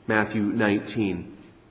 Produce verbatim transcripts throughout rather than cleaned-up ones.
Matthew nineteen.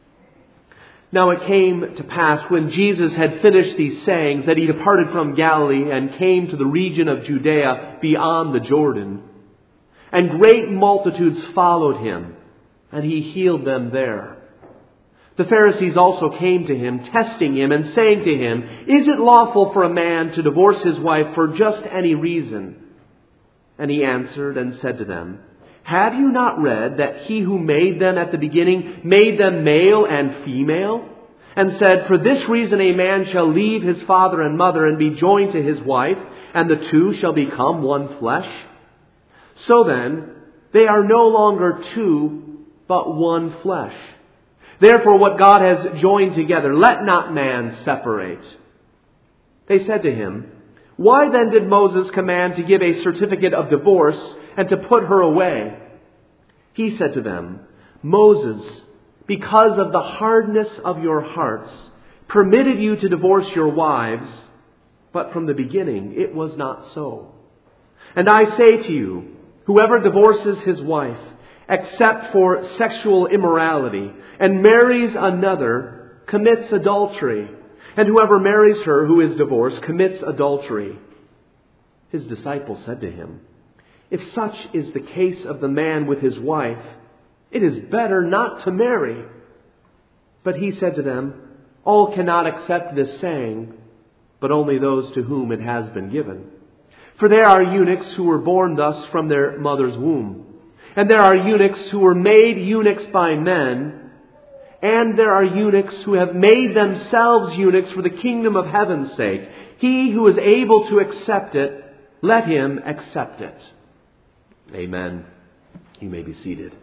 Now it came to pass when Jesus had finished these sayings that he departed from Galilee and came to the region of Judea beyond the Jordan. And great multitudes followed him, and he healed them there. The Pharisees also came to him, testing him and saying to him, "Is it lawful for a man to divorce his wife for just any reason?" And he answered and said to them, "Have you not read that he who made them at the beginning made them male and female? And said, 'For this reason a man shall leave his father and mother and be joined to his wife, and the two shall become one flesh?' So then, they are no longer two, but one flesh. Therefore what God has joined together, let not man separate." They said to him, "Why then did Moses command to give a certificate of divorce and to put her away?" He said to them, "Moses, because of the hardness of your hearts, permitted you to divorce your wives, but from the beginning it was not so. And I say to you, whoever divorces his wife, except for sexual immorality, and marries another, commits adultery. And whoever marries her who is divorced commits adultery." His disciples said to him, "If such is the case of the man with his wife, it is better not to marry." But he said to them, "All cannot accept this saying, but only those to whom it has been given. For there are eunuchs who were born thus from their mother's womb. And there are eunuchs who were made eunuchs by men. And there are eunuchs who have made themselves eunuchs for the kingdom of heaven's sake. He who is able to accept it, let him accept it." Amen. You may be seated.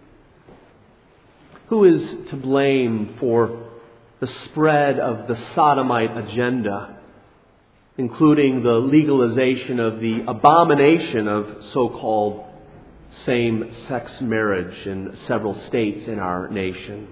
Who is to blame for the spread of the sodomite agenda, including the legalization of the abomination of so-called same-sex marriage in several states in our nation?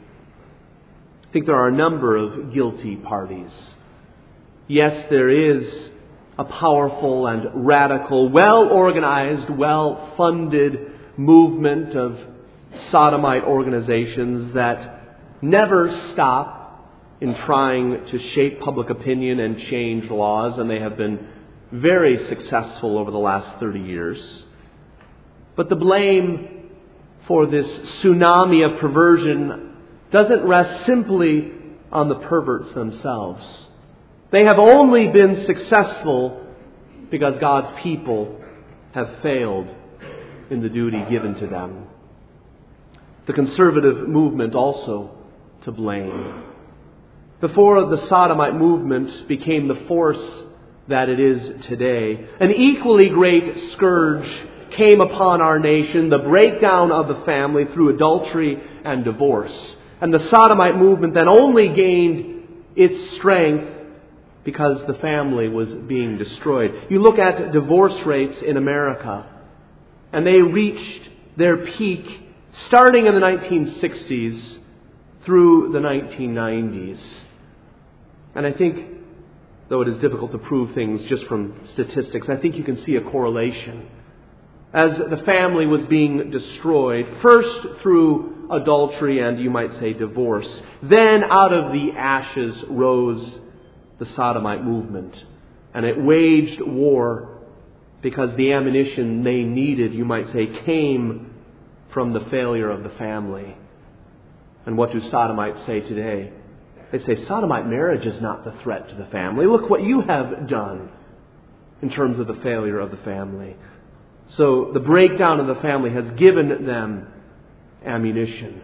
I think there are a number of guilty parties. Yes, there is a powerful and radical, well-organized, well-funded movement of sodomite organizations that never stop in trying to shape public opinion and change laws, and they have been very successful over the last thirty years. But the blame for this tsunami of perversion doesn't rest simply on the perverts themselves. They have only been successful because God's people have failed in the duty given to them. The conservative movement also to blame. Before the sodomite movement became the force that it is today, an equally great scourge came upon our nation, the breakdown of the family through adultery and divorce. And the sodomite movement then only gained its strength because the family was being destroyed. You look at divorce rates in America, and they reached their peak starting in the nineteen sixties through the nineteen nineties. And I think, though it is difficult to prove things just from statistics, I think you can see a correlation. As the family was being destroyed, first through adultery and, you might say, divorce, then out of the ashes rose the sodomite movement. And it waged war because the ammunition they needed, you might say, came from the failure of the family. And what do sodomites say today? They say, sodomite marriage is not the threat to the family. Look what you have done in terms of the failure of the family. So the breakdown of the family has given them ammunition.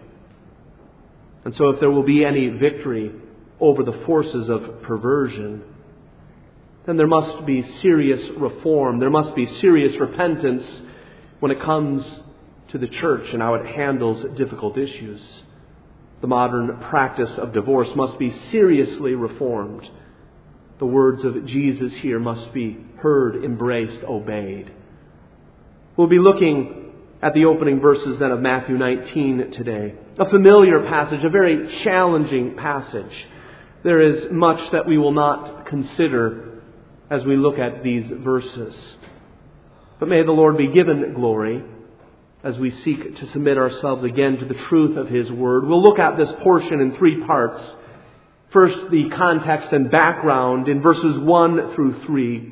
And so if there will be any victory over the forces of perversion, then there must be serious reform. There must be serious repentance when it comes to the church and how it handles difficult issues. The modern practice of divorce must be seriously reformed. The words of Jesus here must be heard, embraced, obeyed. We'll be looking at the opening verses then of Matthew nineteen today. A familiar passage, a very challenging passage. There is much that we will not consider as we look at these verses. But may the Lord be given glory, as we seek to submit ourselves again to the truth of His Word. We'll look at this portion in three parts. First, the context and background in verses one through three.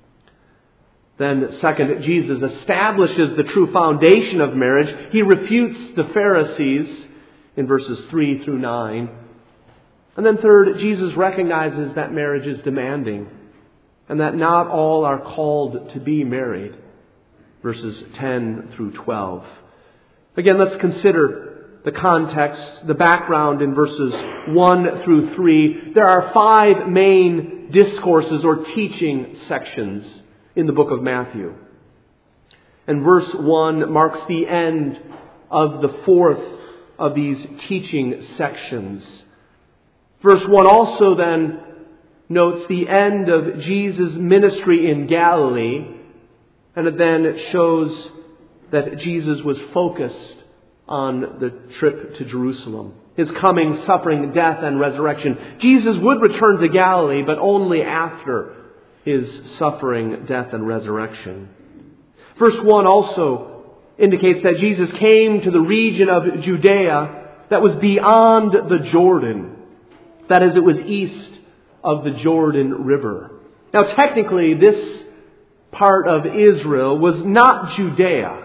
Then, second, Jesus establishes the true foundation of marriage. He refutes the Pharisees in verses three through nine. And then third, Jesus recognizes that marriage is demanding and that not all are called to be married. Verses ten through twelve. Again, let's consider the context, the background in verses one through three. There are five main discourses or teaching sections in the book of Matthew. And verse one marks the end of the fourth of these teaching sections. Verse one also then notes the end of Jesus' ministry in Galilee. And it then shows that Jesus was focused on the trip to Jerusalem. His coming, suffering, death, and resurrection. Jesus would return to Galilee, but only after His suffering, death, and resurrection. Verse one also indicates that Jesus came to the region of Judea that was beyond the Jordan. That is, it was east of the Jordan River. Now, technically, this part of Israel was not Judea.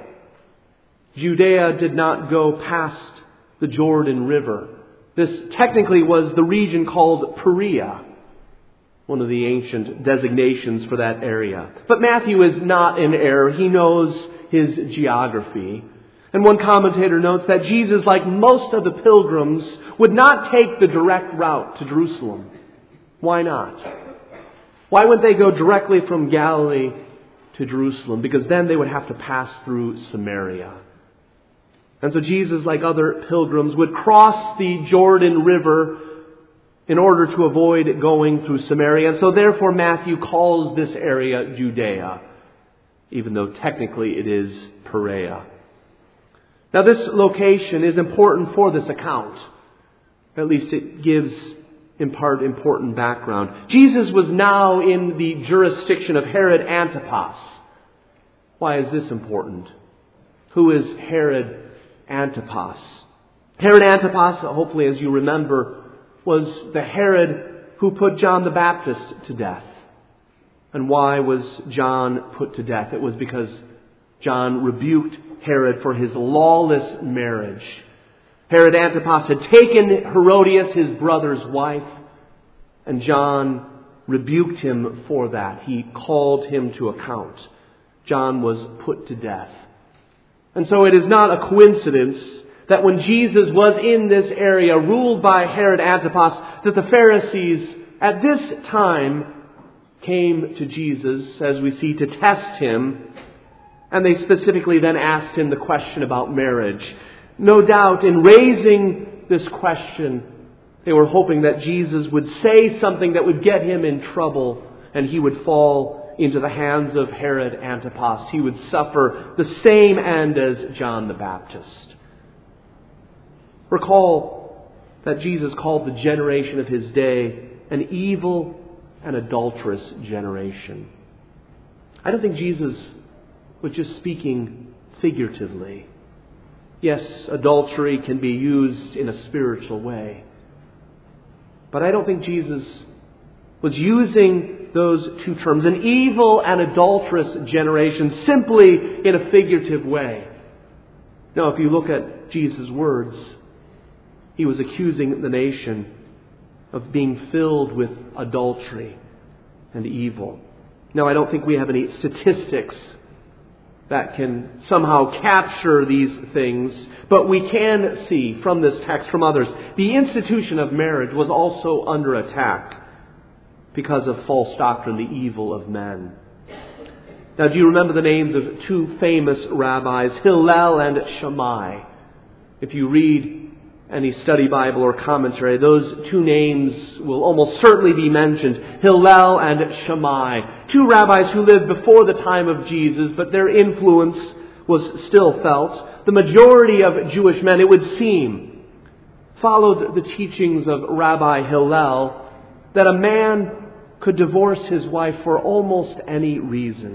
Judea did not go past the Jordan River. This technically was the region called Perea, one of the ancient designations for that area. But Matthew is not in error. He knows his geography. And one commentator notes that Jesus, like most of the pilgrims, would not take the direct route to Jerusalem. Why not? Why wouldn't they go directly from Galilee to Jerusalem? Because then they would have to pass through Samaria. And so Jesus, like other pilgrims, would cross the Jordan River in order to avoid going through Samaria. And so therefore Matthew calls this area Judea, even though technically it is Perea. Now this location is important for this account. At least it gives in part important background. Jesus was now in the jurisdiction of Herod Antipas. Why is this important? Who is Herod Antipas? Herod Antipas, hopefully as you remember, was the Herod who put John the Baptist to death. And why was John put to death? It was because John rebuked Herod for his lawless marriage. Herod Antipas had taken Herodias, his brother's wife, and John rebuked him for that. He called him to account. John was put to death. And so it is not a coincidence that when Jesus was in this area ruled by Herod Antipas, that the Pharisees at this time came to Jesus, as we see, to test him. And they specifically then asked him the question about marriage. No doubt in raising this question, they were hoping that Jesus would say something that would get him in trouble and he would fall into the hands of Herod Antipas. He would suffer the same end as John the Baptist. Recall that Jesus called the generation of his day an evil and adulterous generation. I don't think Jesus was just speaking figuratively. Yes, adultery can be used in a spiritual way. But I don't think Jesus was using those two terms, an evil and adulterous generation, simply in a figurative way. No, if you look at Jesus' words, he was accusing the nation of being filled with adultery and evil. Now, I don't think we have any statistics that can somehow capture these things, but we can see from this text, from others, the institution of marriage was also under attack because of false doctrine, the evil of men. Now, do you remember the names of two famous rabbis, Hillel and Shammai? If you read any study Bible or commentary, those two names will almost certainly be mentioned. Hillel and Shammai. Two rabbis who lived before the time of Jesus, but their influence was still felt. The majority of Jewish men, it would seem, followed the teachings of Rabbi Hillel that a man could divorce his wife for almost any reason.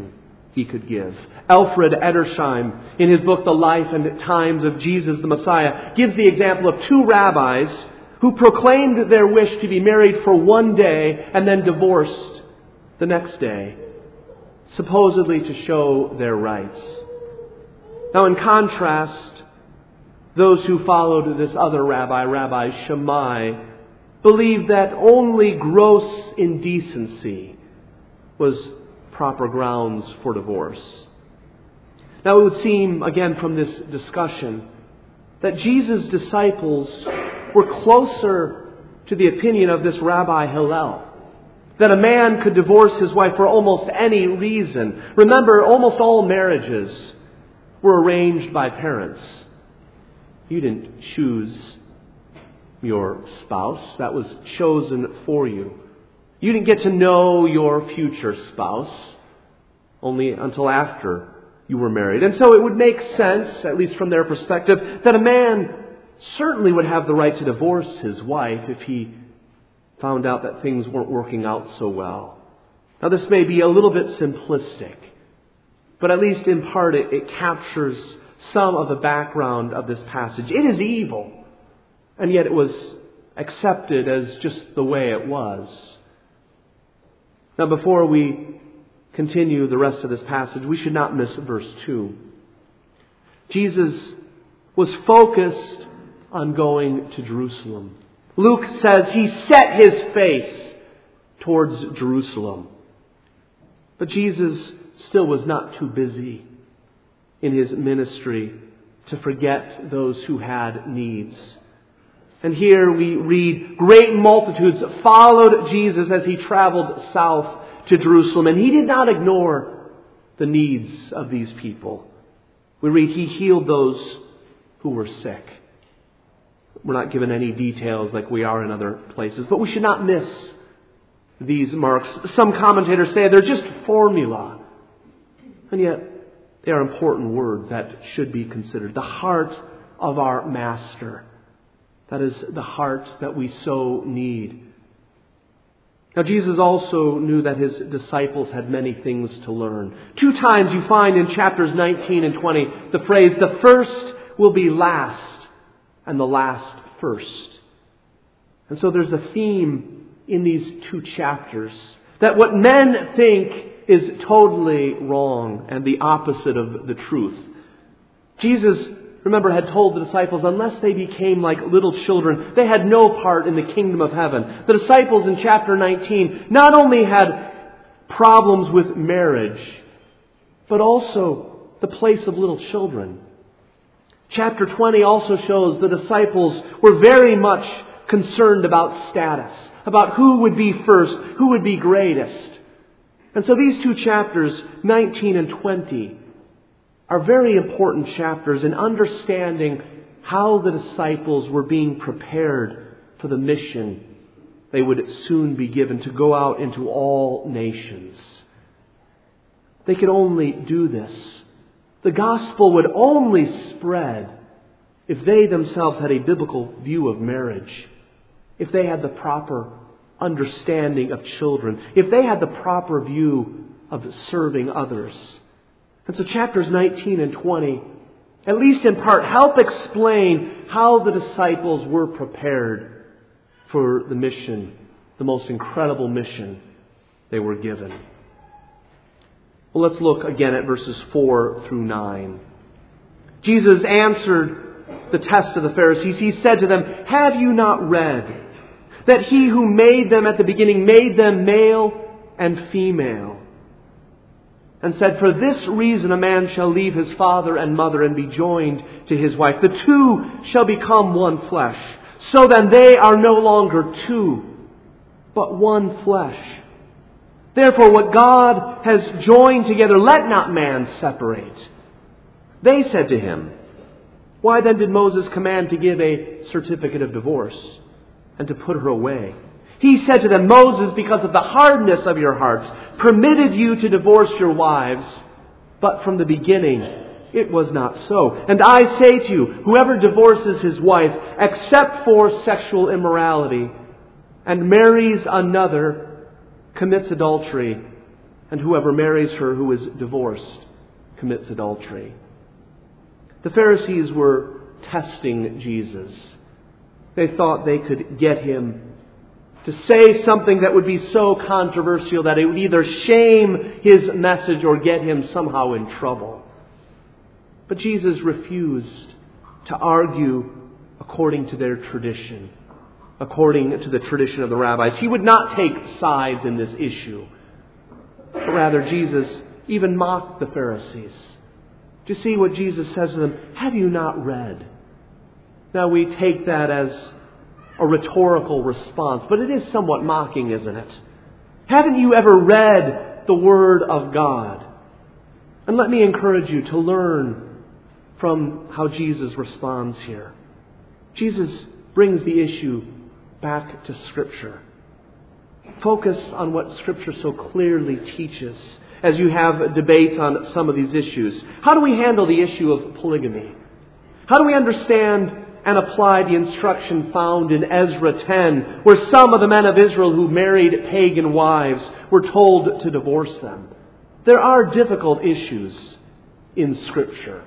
he could give. Alfred Edersheim, in his book The Life and Times of Jesus the Messiah, gives the example of two rabbis who proclaimed their wish to be married for one day and then divorced the next day, supposedly to show their rights. Now, in contrast, those who followed this other rabbi, Rabbi Shammai, believed that only gross indecency was proper grounds for divorce. Now, it would seem, again, from this discussion, that Jesus' disciples were closer to the opinion of this Rabbi Hillel, that a man could divorce his wife for almost any reason. Remember, almost all marriages were arranged by parents. You didn't choose your spouse. That was chosen for you. You didn't get to know your future spouse only until after you were married. And so it would make sense, at least from their perspective, that a man certainly would have the right to divorce his wife if he found out that things weren't working out so well. Now, this may be a little bit simplistic, but at least in part it, it captures some of the background of this passage. It is evil, and yet it was accepted as just the way it was. Now, before we continue the rest of this passage, we should not miss verse two. Jesus was focused on going to Jerusalem. Luke says he set his face towards Jerusalem. But Jesus still was not too busy in his ministry to forget those who had needs. And here we read, great multitudes followed Jesus as he traveled south to Jerusalem. And he did not ignore the needs of these people. We read he healed those who were sick. We're not given any details like we are in other places, but we should not miss these marks. Some commentators say they're just formula, and yet they are important words that should be considered. The heart of our Master. That is the heart that we so need. Now, Jesus also knew that his disciples had many things to learn. Two times you find in chapters nineteen and twenty the phrase, the first will be last and the last first. And so there's a theme in these two chapters that what men think is totally wrong and the opposite of the truth. Jesus, remember, had told the disciples unless they became like little children, they had no part in the kingdom of heaven. The disciples in chapter nineteen not only had problems with marriage, but also the place of little children. Chapter twenty also shows the disciples were very much concerned about status, about who would be first, who would be greatest. And so these two chapters, nineteen and twenty, are very important chapters in understanding how the disciples were being prepared for the mission they would soon be given to go out into all nations. They could only do this. The gospel would only spread if they themselves had a biblical view of marriage, if they had the proper understanding of children, if they had the proper view of serving others. And so chapters nineteen and twenty, at least in part, help explain how the disciples were prepared for the mission, the most incredible mission they were given. Well, let's look again at verses four through nine. Jesus answered the test of the Pharisees. He said to them, have you not read that he who made them at the beginning made them male and female? And said, for this reason a man shall leave his father and mother and be joined to his wife. The two shall become one flesh. So then they are no longer two, but one flesh. Therefore, what God has joined together, let not man separate. They said to him, why then did Moses command to give a certificate of divorce and to put her away? He said to them, Moses, because of the hardness of your hearts, permitted you to divorce your wives, but from the beginning it was not so. And I say to you, whoever divorces his wife, except for sexual immorality, and marries another, commits adultery. and whoever marries her who is divorced commits adultery. The Pharisees were testing Jesus. They thought they could get him to say something that would be so controversial that it would either shame his message or get him somehow in trouble. But Jesus refused to argue according to their tradition, according to the tradition of the rabbis. He would not take sides in this issue. But rather, Jesus even mocked the Pharisees. Do you see what Jesus says to them? Have you not read? Now we take that as a rhetorical response, but it is somewhat mocking, isn't it? Haven't you ever read the Word of God? And let me encourage you to learn from how Jesus responds here. Jesus brings the issue back to Scripture. Focus on what Scripture so clearly teaches as you have debates on some of these issues. How do we handle the issue of polygamy? How do we understand and apply the instruction found in Ezra ten, where some of the men of Israel who married pagan wives were told to divorce them? There are difficult issues in Scripture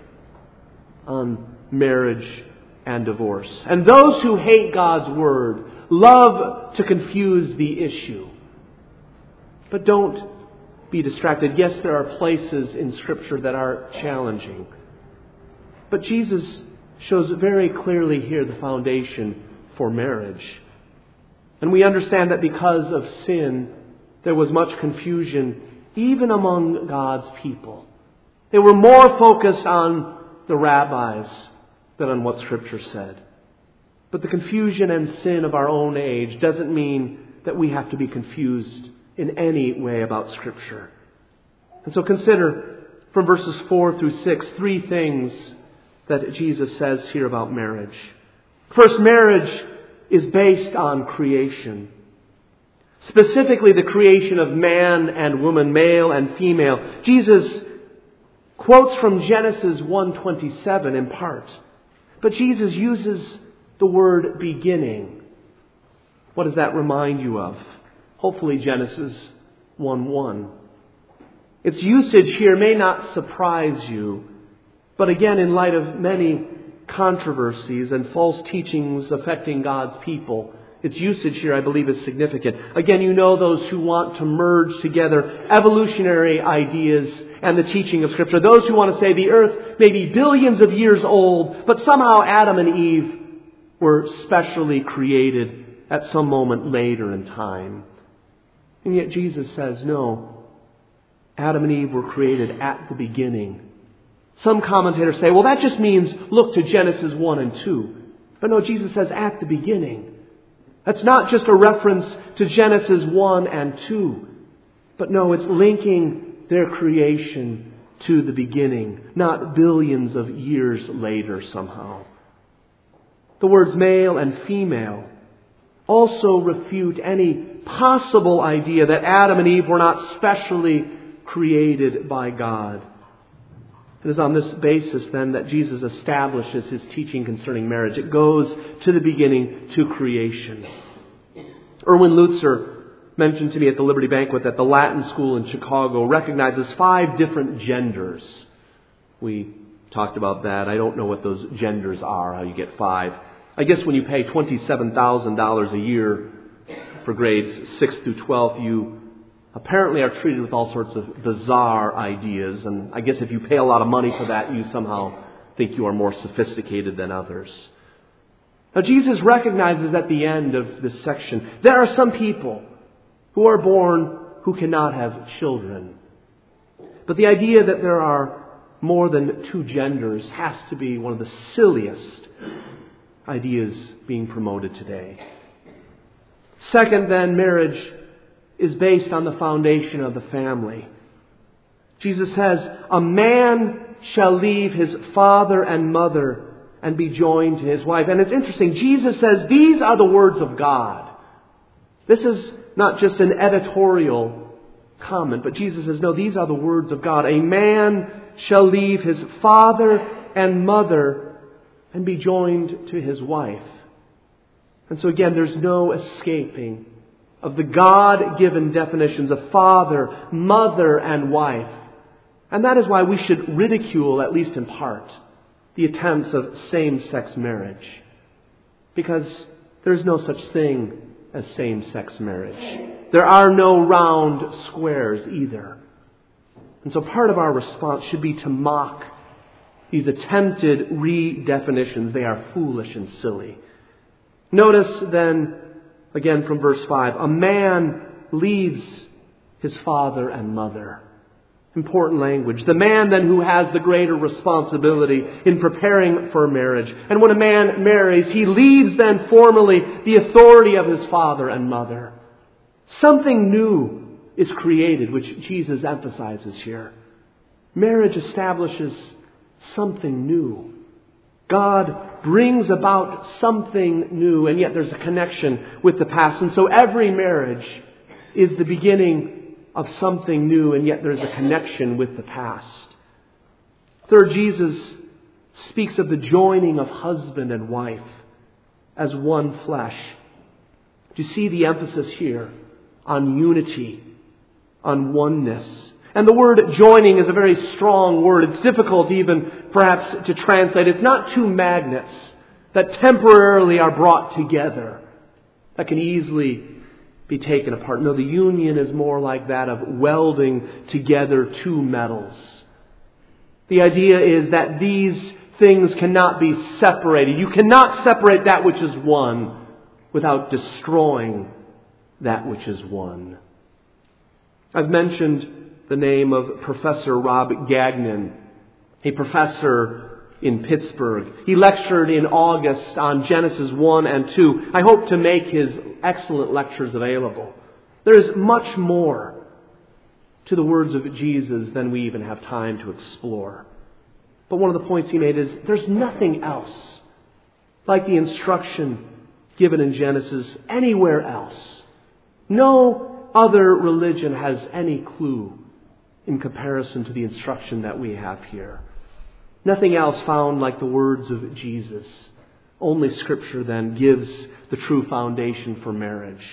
on marriage and divorce. And those who hate God's Word love to confuse the issue. But don't be distracted. Yes, there are places in Scripture that are challenging. But Jesus shows very clearly here the foundation for marriage. And we understand that because of sin, there was much confusion even among God's people. They were more focused on the rabbis than on what Scripture said. But the confusion and sin of our own age doesn't mean that we have to be confused in any way about Scripture. And so consider from verses four through six three things that Jesus says here about marriage. First, marriage is based on creation. Specifically, the creation of man and woman, male and female. Jesus quotes from Genesis one twenty-seven in part. But Jesus uses the word beginning. What does that remind you of? Hopefully Genesis one one. Its usage here may not surprise you, but again, in light of many controversies and false teachings affecting God's people, its usage here, I believe, is significant. Again, you know those who want to merge together evolutionary ideas and the teaching of Scripture. Those who want to say the earth may be billions of years old, but somehow Adam and Eve were specially created at some moment later in time. And yet Jesus says, no, Adam and Eve were created at the beginning. Some commentators say, well, that just means look to Genesis one and two. But no, Jesus says at the beginning. That's not just a reference to Genesis one and two. But no, it's linking their creation to the beginning, not billions of years later somehow. The words male and female also refute any possible idea that Adam and Eve were not specially created by God. It is on this basis then that Jesus establishes His teaching concerning marriage. It goes to the beginning, to creation. Erwin Lutzer mentioned to me at the Liberty Banquet that the Latin School in Chicago recognizes five different genders. We talked about that. I don't know what those genders are, how you get five. I guess when you pay twenty-seven thousand dollars a year for grades six through twelve, you apparently are treated with all sorts of bizarre ideas. And I guess if you pay a lot of money for that, you somehow think you are more sophisticated than others. Now, Jesus recognizes at the end of this section, there are some people who are born who cannot have children. But the idea that there are more than two genders has to be one of the silliest ideas being promoted today. Second, then, marriage is based on the foundation of the family. Jesus says, a man shall leave his father and mother and be joined to his wife. And it's interesting, Jesus says these are the words of God. This is not just an editorial comment, but Jesus says, no, these are the words of God. A man shall leave his father and mother and be joined to his wife. And so again, there's no escaping of the God-given definitions of father, mother, and wife. And that is why we should ridicule, at least in part, the attempts of same-sex marriage. Because there is no such thing as same-sex marriage. There are no round squares either. And so part of our response should be to mock these attempted redefinitions. They are foolish and silly. Notice then, again from verse five, a man leaves his father and mother. Important language. The man then who has the greater responsibility in preparing for marriage. And when a man marries, he leaves then formally the authority of his father and mother. Something new is created, which Jesus emphasizes here. Marriage establishes something new. God brings about something new, and yet there's a connection with the past. And so every marriage is the beginning of something new, and yet there's a connection with the past. Third, Jesus speaks of the joining of husband and wife as one flesh. Do you see the emphasis here on unity, on oneness? And the word joining is a very strong word. It's difficult even perhaps to translate. It's not two magnets that temporarily are brought together that can easily be taken apart. No, the union is more like that of welding together two metals. The idea is that these things cannot be separated. You cannot separate that which is one without destroying that which is one. I've mentioned the name of Professor Rob Gagnon, a professor in Pittsburgh. He lectured in August on Genesis one and two. I hope to make his excellent lectures available. There is much more to the words of Jesus than we even have time to explore. But one of the points he made is there's nothing else like the instruction given in Genesis anywhere else. No other religion has any clue in comparison to the instruction that we have here. Nothing else found like the words of Jesus. Only Scripture then gives the true foundation for marriage.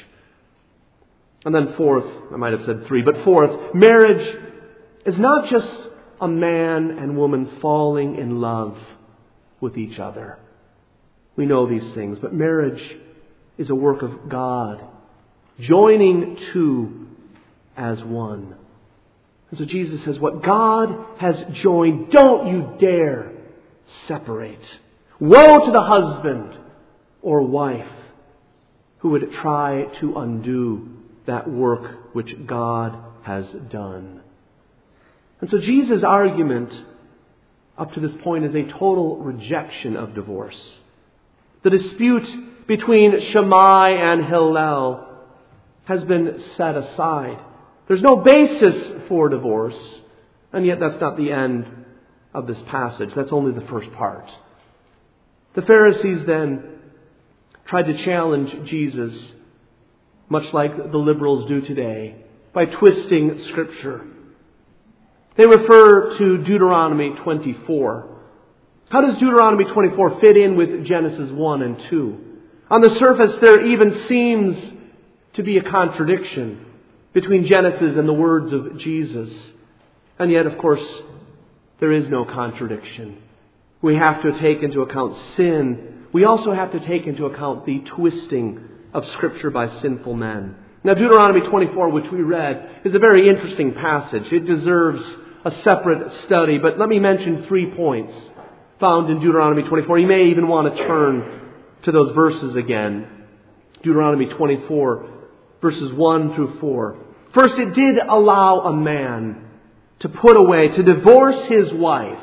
And then fourth, I might have said three, but fourth, marriage is not just a man and woman falling in love with each other. We know these things, but marriage is a work of God, joining two as one. And so Jesus says, what God has joined, don't you dare separate. Woe to the husband or wife who would try to undo that work which God has done. And so Jesus' argument up to this point is a total rejection of divorce. The dispute between Shammai and Hillel has been set aside. There's no basis for divorce, and yet that's not the end of this passage. That's only the first part. The Pharisees then tried to challenge Jesus, much like the liberals do today, by twisting Scripture. They refer to Deuteronomy twenty-four. How does Deuteronomy twenty-four fit in with Genesis one and two? On the surface, there even seems to be a contradiction between Genesis and the words of Jesus. And yet, of course, there is no contradiction. We have to take into account sin. We also have to take into account the twisting of Scripture by sinful men. Now, Deuteronomy twenty-four, which we read, is a very interesting passage. It deserves a separate study, but let me mention three points found in Deuteronomy twenty-four. You may even want to turn to those verses again. Deuteronomy twenty-four, verses one through four. First, it did allow a man to put away, to divorce his wife,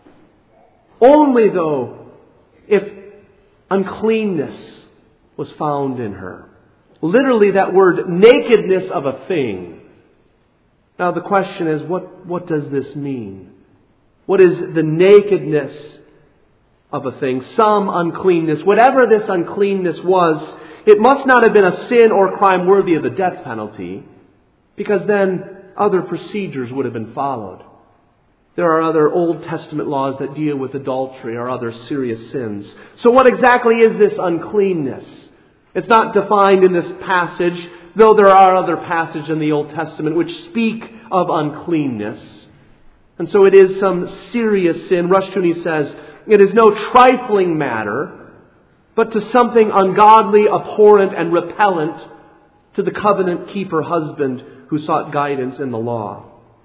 only though if uncleanness was found in her. Literally, that word, nakedness of a thing. Now the question is, what, what does this mean? What is the nakedness of a thing? Some uncleanness. Whatever this uncleanness was, it must not have been a sin or crime worthy of the death penalty, because then other procedures would have been followed. There are other Old Testament laws that deal with adultery or other serious sins. So what exactly is this uncleanness? It's not defined in this passage. Though there are other passages in the Old Testament which speak of uncleanness. And so it is some serious sin. Rushdoony says, it is no trifling matter, but to something ungodly, abhorrent, and repellent to the covenant-keeper husband who sought guidance in the law.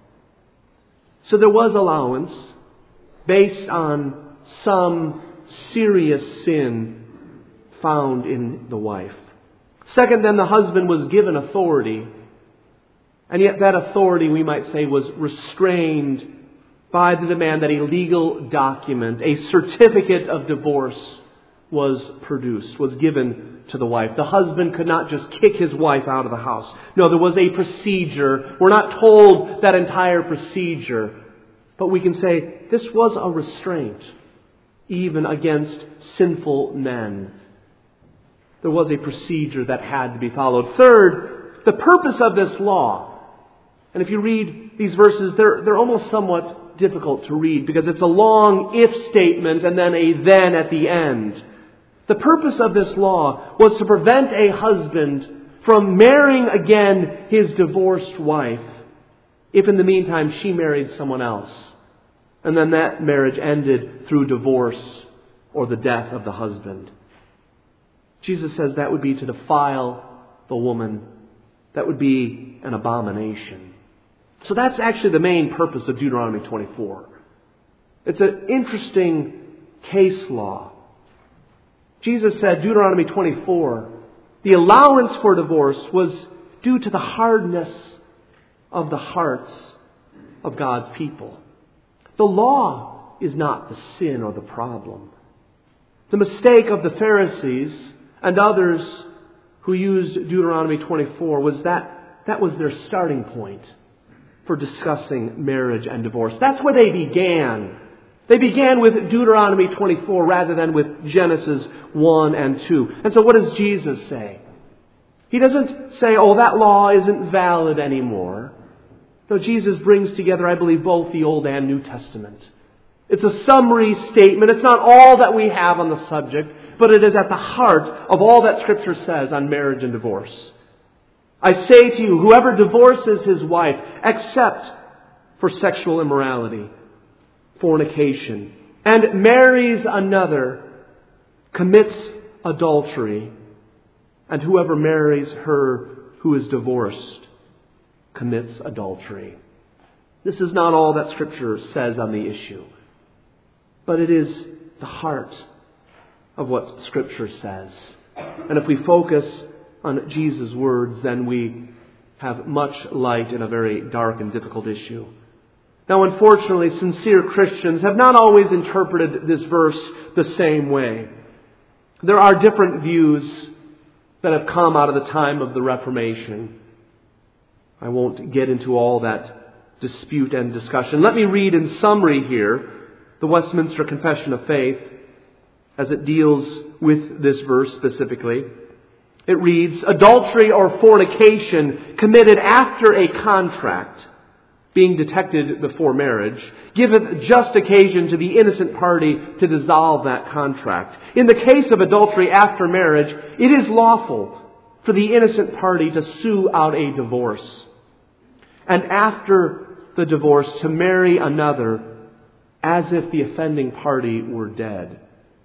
So there was allowance based on some serious sin found in the wife. Second, then, the husband was given authority. And yet that authority, we might say, was restrained by the demand that a legal document, a certificate of divorce, was produced, was given to the wife. The husband could not just kick his wife out of the house. No, there was a procedure. We're not told that entire procedure. But we can say this was a restraint, even against sinful men. There was a procedure that had to be followed. Third, the purpose of this law. And if you read these verses, they're, they're almost somewhat difficult to read because it's a long if statement and then a then at the end. The purpose of this law was to prevent a husband from marrying again his divorced wife if in the meantime she married someone else. And then that marriage ended through divorce or the death of the husband. Jesus says that would be to defile the woman. That would be an abomination. So that's actually the main purpose of Deuteronomy twenty-four. It's an interesting case law. Jesus said, Deuteronomy twenty-four, the allowance for divorce was due to the hardness of the hearts of God's people. The law is not the sin or the problem. The mistake of the Pharisees and others who used Deuteronomy twenty-four was that that was their starting point for discussing marriage and divorce. That's where they began. They began with Deuteronomy twenty-four rather than with Genesis one and two. And so what does Jesus say? He doesn't say, oh, that law isn't valid anymore. No, Jesus brings together, I believe, both the Old and New Testament. It's a summary statement. It's not all that we have on the subject, but it is at the heart of all that Scripture says on marriage and divorce. I say to you, whoever divorces his wife, except for sexual immorality, fornication, and marries another, commits adultery, and whoever marries her who is divorced commits adultery. This is not all that Scripture says on the issue, but it is the heart of what Scripture says. And if we focus on Jesus' words, then we have much light in a very dark and difficult issue. Now, unfortunately, sincere Christians have not always interpreted this verse the same way. There are different views that have come out of the time of the Reformation. I won't get into all that dispute and discussion. Let me read in summary here the Westminster Confession of Faith as it deals with this verse specifically. It reads, adultery or fornication committed after a contract being detected before marriage giveth just occasion to the innocent party to dissolve that contract. In the case of adultery after marriage, it is lawful for the innocent party to sue out a divorce, and after the divorce to marry another as if the offending party were dead.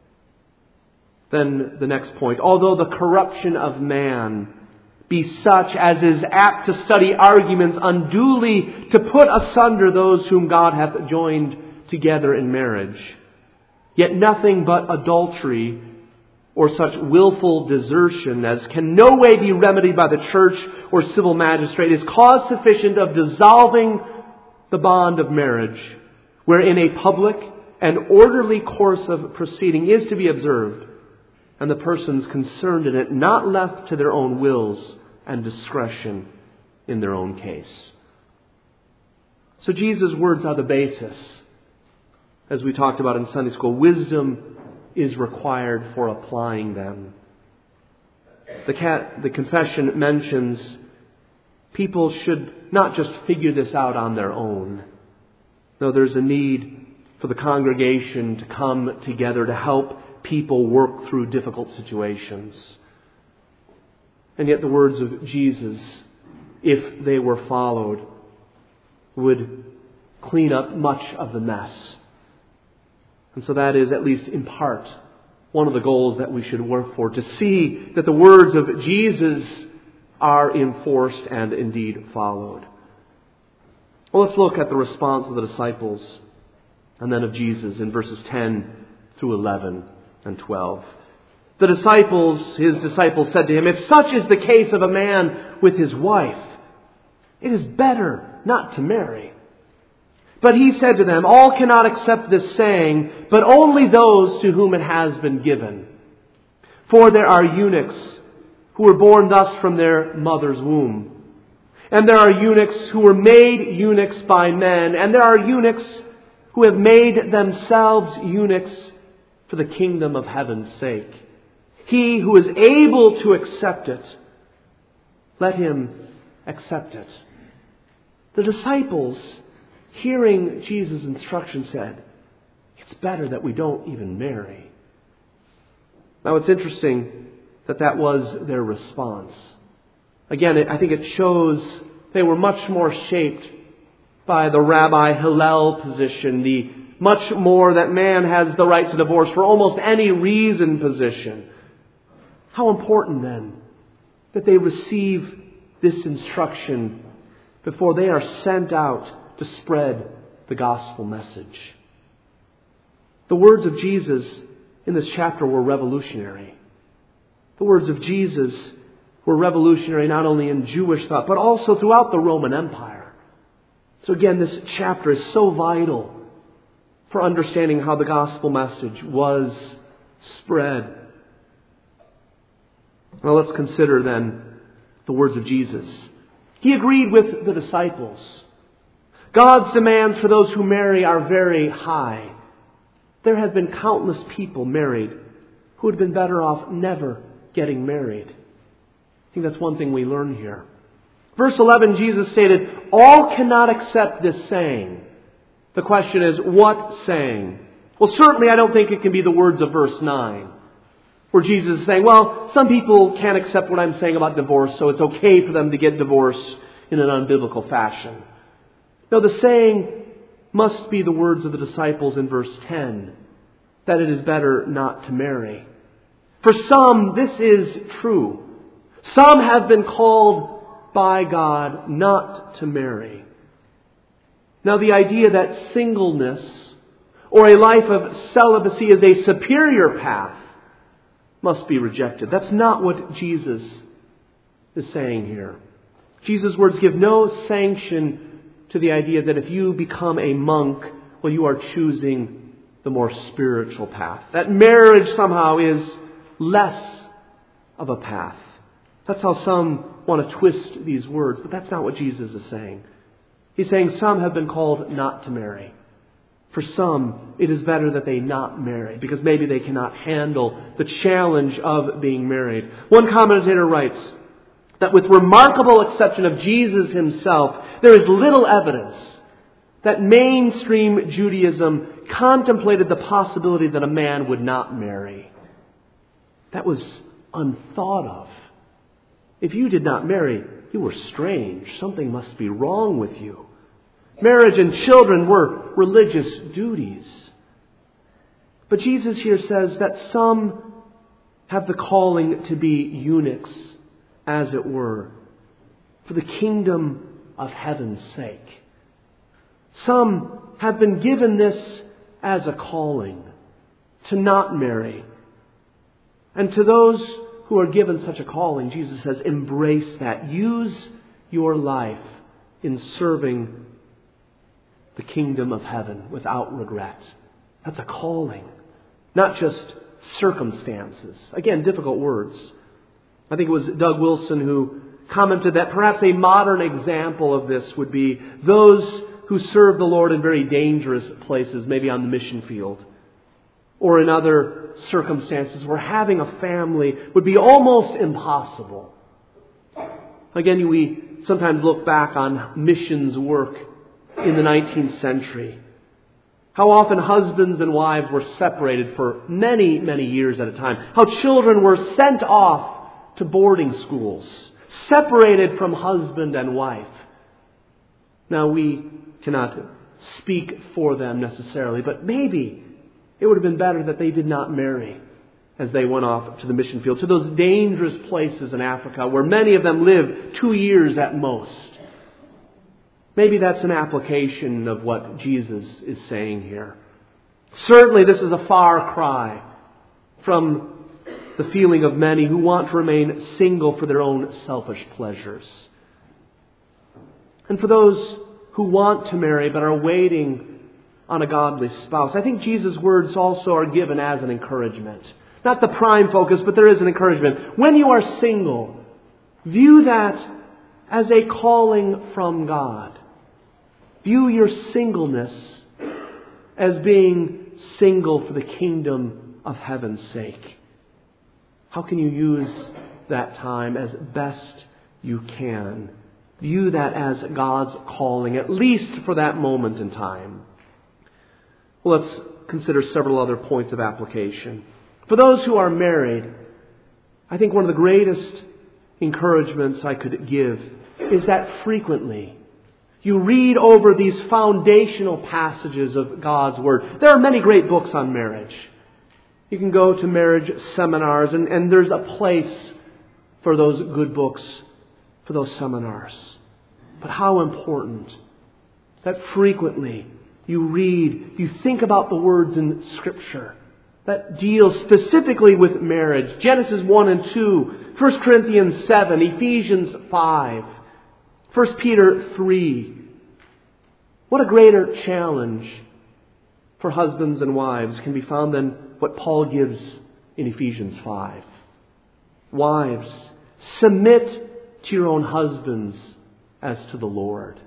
Then the next point, although the corruption of man be such as is apt to study arguments unduly to put asunder those whom God hath joined together in marriage, yet nothing but adultery or such willful desertion as can no way be remedied by the church or civil magistrate is cause sufficient of dissolving the bond of marriage, wherein a public and orderly course of proceeding is to be observed, and the persons concerned in it not left to their own wills and discretion in their own case. So Jesus' words are the basis. As we talked about in Sunday school, wisdom is required for applying them. The, cat, the confession mentions people should not just figure this out on their own. No, there's a need for the congregation to come together to help people work through difficult situations. And yet the words of Jesus, if they were followed, would clean up much of the mess. And so that is, at least in part, one of the goals that we should work for, to see that the words of Jesus are enforced and indeed followed. Well, let's look at the response of the disciples and then of Jesus in verses ten through eleven and twelve. The disciples, his disciples said to him, "If such is the case of a man with his wife, it is better not to marry." But he said to them, "All cannot accept this saying, but only those to whom it has been given. For there are eunuchs who were born thus from their mother's womb. And there are eunuchs who were made eunuchs by men. And there are eunuchs who have made themselves eunuchs for the kingdom of heaven's sake. He who is able to accept it, let him accept it." The disciples, hearing Jesus' instruction, said, "It's better that we don't even marry." Now it's interesting that that was their response. Again, I think it shows they were much more shaped by the Rabbi Hillel position, the much more that man has the right to divorce for almost any reason position. How important then that they receive this instruction before they are sent out to spread the gospel message. The words of Jesus in this chapter were revolutionary. The words of Jesus were revolutionary not only in Jewish thought, but also throughout the Roman Empire. So again, this chapter is so vital for understanding how the gospel message was spread. Well, let's consider then the words of Jesus. He agreed with the disciples. God's demands for those who marry are very high. There have been countless people married who would have been better off never getting married. I think that's one thing we learn here. Verse eleven, Jesus stated, "All cannot accept this saying." The question is, what saying? Well, certainly I don't think it can be the words of verse nine, where Jesus is saying, well, some people can't accept what I'm saying about divorce, so it's okay for them to get divorced in an unbiblical fashion. No, the saying must be the words of the disciples in verse ten, that it is better not to marry. For some, this is true. Some have been called by God not to marry. Now, the idea that singleness or a life of celibacy is a superior path must be rejected. That's not what Jesus is saying here. Jesus' words give no sanction to the idea that if you become a monk, well, you are choosing the more spiritual path. That marriage somehow is less of a path. That's how some want to twist these words, but that's not what Jesus is saying. He's saying some have been called not to marry. For some, it is better that they not marry, because maybe they cannot handle the challenge of being married. One commentator writes that with remarkable exception of Jesus himself, there is little evidence that mainstream Judaism contemplated the possibility that a man would not marry. That was unthought of. If you did not marry, you were strange. Something must be wrong with you. Marriage and children were religious duties. But Jesus here says that some have the calling to be eunuchs, as it were, for the kingdom of heaven's sake. Some have been given this as a calling, to not marry. And to those who are given such a calling, Jesus says, embrace that. Use your life in serving the kingdom of heaven without regret. That's a calling, not just circumstances. Again, difficult words. I think it was Doug Wilson who commented that perhaps a modern example of this would be those who serve the Lord in very dangerous places, maybe on the mission field, or in other circumstances where having a family would be almost impossible. Again, we sometimes look back on missions work in the nineteenth century. How often husbands and wives were separated for many, many years at a time. How children were sent off to boarding schools, separated from husband and wife. Now, we cannot speak for them necessarily, but maybe it would have been better that they did not marry as they went off to the mission field, to those dangerous places in Africa where many of them live two years at most. Maybe that's an application of what Jesus is saying here. Certainly this is a far cry from the feeling of many who want to remain single for their own selfish pleasures. And for those who want to marry but are waiting on a godly spouse, I think Jesus' words also are given as an encouragement. Not the prime focus, but there is an encouragement. When you are single, view that as a calling from God. View your singleness as being single for the kingdom of heaven's sake. How can you use that time as best you can? View that as God's calling, at least for that moment in time. Well, let's consider several other points of application. For those who are married, I think one of the greatest encouragements I could give is that frequently you read over these foundational passages of God's Word. There are many great books on marriage. You can go to marriage seminars, and, and there's a place for those good books, for those seminars. But how important that frequently you read, you think about the words in Scripture that deals specifically with marriage. Genesis one and two, First Corinthians seven, Ephesians five, First Peter three. What a greater challenge for husbands and wives can be found than what Paul gives in Ephesians five. Wives, submit to your own husbands as to the Lord.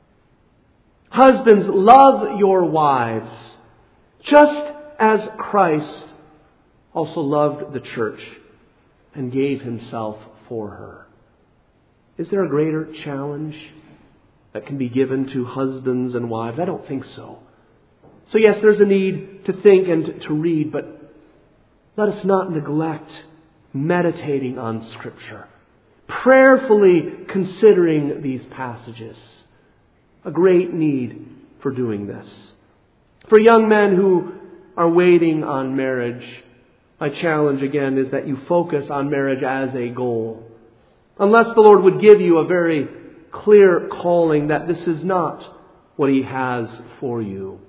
Husbands, love your wives, just as Christ also loved the church and gave himself for her. Is there a greater challenge that can be given to husbands and wives? I don't think so. So yes, there's a need to think and to read, but let us not neglect meditating on Scripture, prayerfully considering these passages. A great need for doing this. For young men who are waiting on marriage, my challenge again is that you focus on marriage as a goal. Unless the Lord would give you a very clear calling that this is not what He has for you.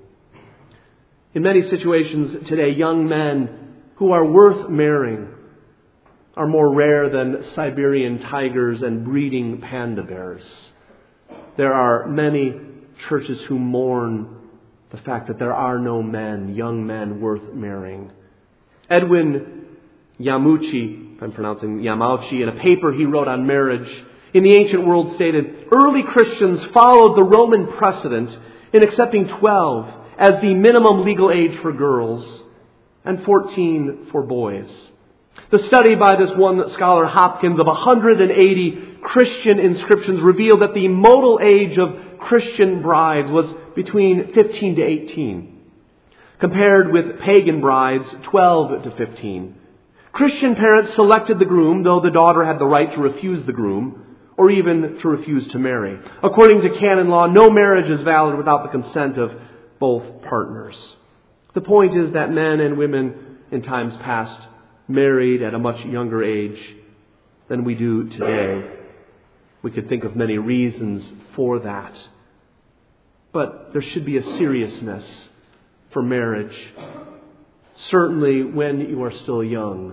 In many situations today, young men who are worth marrying are more rare than Siberian tigers and breeding panda bears. There are many churches who mourn the fact that there are no men, young men worth marrying. Edwin Yamauchi, if I'm pronouncing Yamauchi, in a paper he wrote on marriage in the ancient world stated, early Christians followed the Roman precedent in accepting twelve as the minimum legal age for girls and fourteen for boys. The study by this one scholar, Hopkins, of one hundred eighty Christian inscriptions revealed that the modal age of Christian brides was between fifteen to eighteen, compared with pagan brides, twelve to fifteen. Christian parents selected the groom, though the daughter had the right to refuse the groom, or even to refuse to marry. According to canon law, no marriage is valid without the consent of both partners. The point is that men and women in times past married at a much younger age than we do today. We could think of many reasons for that. But there should be a seriousness for marriage, certainly when you are still young.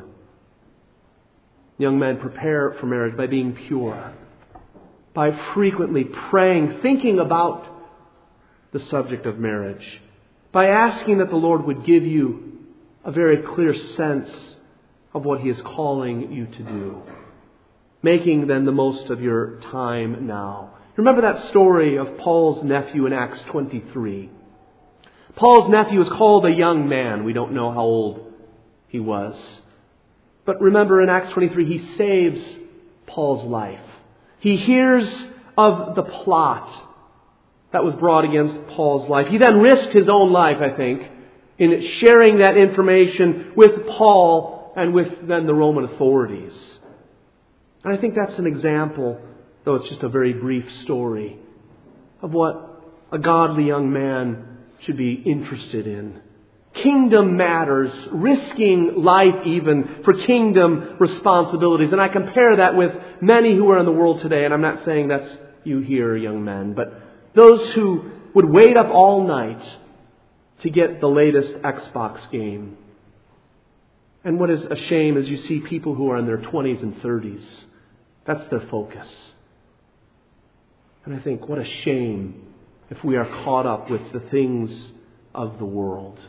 Young men prepare for marriage by being pure, by frequently praying, thinking about the subject of marriage, by asking that the Lord would give you a very clear sense of what He is calling you to do. Making then the most of your time now. Remember that story of Paul's nephew in Acts twenty-three. Paul's nephew is called a young man. We don't know how old he was. But remember in Acts twenty-three, he saves Paul's life. He hears of the plot that was brought against Paul's life. He then risked his own life, I think, in sharing that information with Paul and with then the Roman authorities. And I think that's an example, though it's just a very brief story, of what a godly young man should be interested in. Kingdom matters, risking life even for kingdom responsibilities. And I compare that with many who are in the world today, and I'm not saying that's you here, young men, but those who would wait up all night to get the latest Xbox game. And what is a shame is you see people who are in their twenties and thirties. That's their focus. And I think, what a shame if we are caught up with the things of the world.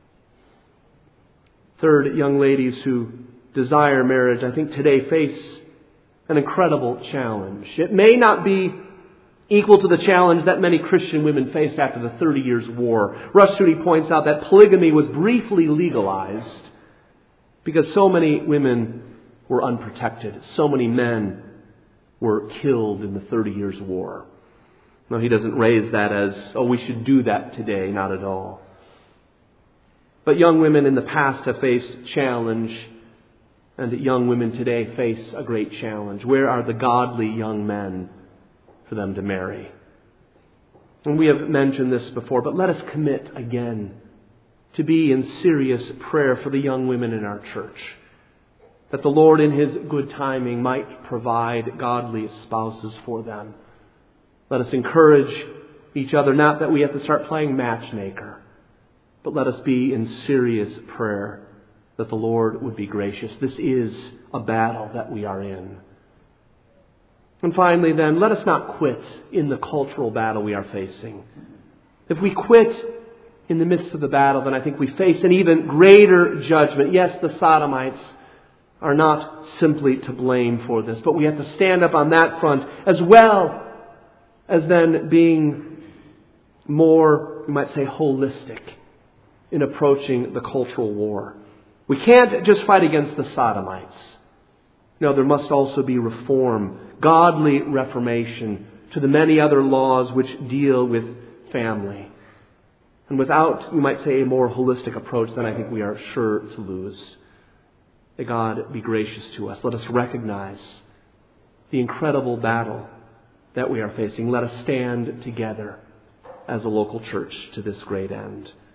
Third, young ladies who desire marriage, I think today face an incredible challenge. It may not be equal to the challenge that many Christian women faced after the Thirty Years' War. Rushdoony points out that polygamy was briefly legalized because so many women were unprotected. So many men were killed in the Thirty Years' War. No, he doesn't raise that as, oh, we should do that today. Not at all. But young women in the past have faced challenge, and young women today face a great challenge. Where are the godly young men for them to marry? And we have mentioned this before, but let us commit again to be in serious prayer for the young women in our church, that the Lord in His good timing might provide godly spouses for them. Let us encourage each other, not that we have to start playing matchmaker, but let us be in serious prayer that the Lord would be gracious. This is a battle that we are in. And finally then, let us not quit in the cultural battle we are facing. If we quit in the midst of the battle, then I think we face an even greater judgment. Yes, the Sodomites are not simply to blame for this, but we have to stand up on that front as well as then being more, you might say, holistic in approaching the cultural war. We can't just fight against the Sodomites. No, there must also be reform, godly reformation to the many other laws which deal with family. And without, you might say, a more holistic approach, then I think we are sure to lose. May God be gracious to us. Let us recognize the incredible battle that we are facing. Let us stand together as a local church to this great end.